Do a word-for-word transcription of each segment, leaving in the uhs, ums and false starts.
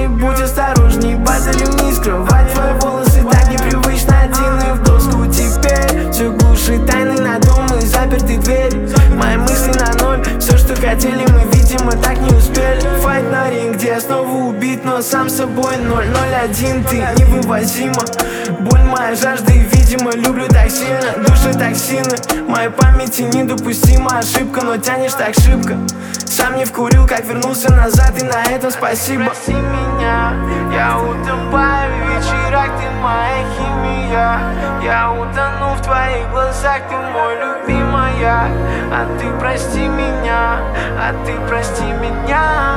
будь осторожней, подарю не скрывать твои волосы так непривычно. Один и в доску теперь все глушит тайны надумы, заперты двери. Мои мысли на ноль, все, что хотели мы, видимо, так не успели. Файт на ринг, где я снова убит, но сам собой ноль ноль один. Ты невывозима, боль моя жажда, и, видимо, люблю так сильно. Душа токсины, моей памяти недопустима ошибка, но тянешь так шибко. Сам не вкурил, как вернулся назад, и на этом спасибо. Прости меня, я утопаю в вечерах, ты моя химия. Я утону в твоих глазах, ты мой любимая. А ты прости меня, а ты прости меня.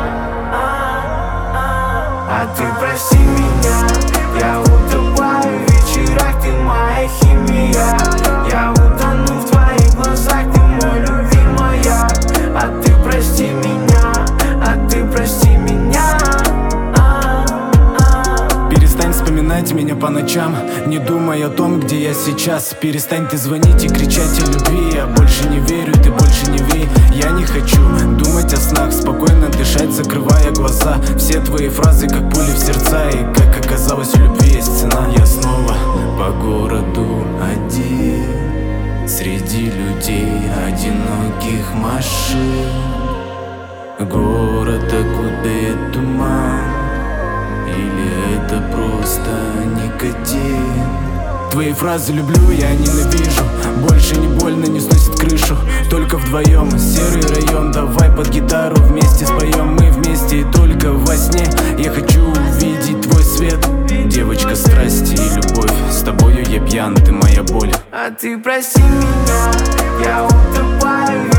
А ты прости меня, я утопаю в вечерах, ты моя химия. Я утону в твоих глазах, ты мой любимая. А ты прости меня, а ты прости меня. Перестань вспоминать меня по ночам, не думай о том, где я сейчас. Перестань ты звонить и кричать о любви. Я больше не верю, ты больше не верь. Я не хочу думать о снах, спокойно дышать, закрывая глаза. Все твои фразы как пули в сердца, и как оказалось, у любви есть цена. Я снова по городу один, среди людей, одиноких машин. Город окутает туман, или это просто никотин? Твои фразы люблю, я ненавижу. Больше не больно, не сносит крышу. Только вдвоем, серый район. Давай под гитару вместе споем. Мы вместе и только во сне. Я хочу увидеть твой свет. Девочка страсти и любовь, с тобою я пьян, ты моя боль. А ты прости меня, я утопаю